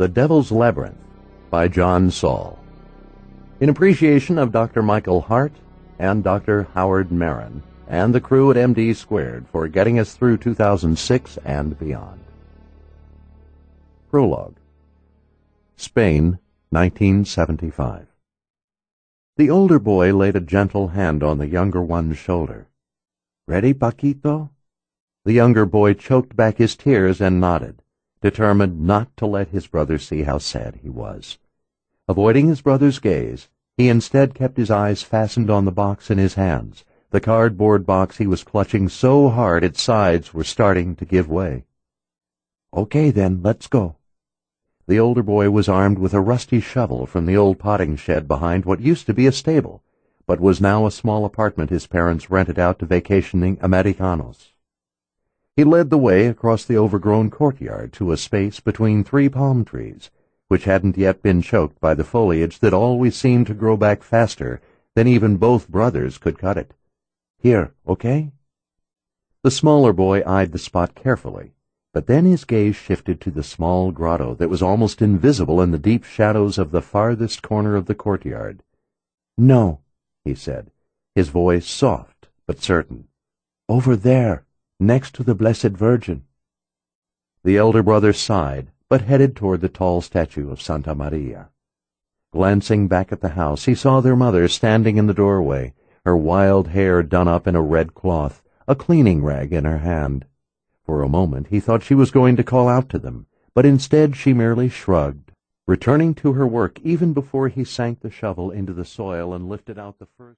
The Devil's Labyrinth by John Saul. In appreciation of Dr. Michael Hart and Dr. Howard Marin and the crew at MD Squared for getting us through 2006 and beyond. Prologue. Spain, 1975. The older boy laid a gentle hand on the younger one's shoulder. "Ready, Paquito?" The younger boy choked back his tears and nodded, determined not to let his brother see how sad he was. Avoiding his brother's gaze, he instead kept his eyes fastened on the box in his hands, the cardboard box he was clutching so hard its sides were starting to give way. "Okay, then, let's go." The older boy was armed with a rusty shovel from the old potting shed behind what used to be a stable, but was now a small apartment his parents rented out to vacationing Americanos. He led the way across the overgrown courtyard to a space between 3 palm trees, which hadn't yet been choked by the foliage that always seemed to grow back faster than even both brothers could cut it. "Here, okay?" The smaller boy eyed the spot carefully, but then his gaze shifted to the small grotto that was almost invisible in the deep shadows of the farthest corner of the courtyard. "No," he said, his voice soft but certain. "Over there, next to the Blessed Virgin." The elder brother sighed, but headed toward the tall statue of Santa Maria. Glancing back at the house, he saw their mother standing in the doorway, her wild hair done up in a red cloth, a cleaning rag in her hand. For a moment he thought she was going to call out to them, but instead she merely shrugged, returning to her work even before he sank the shovel into the soil and lifted out the first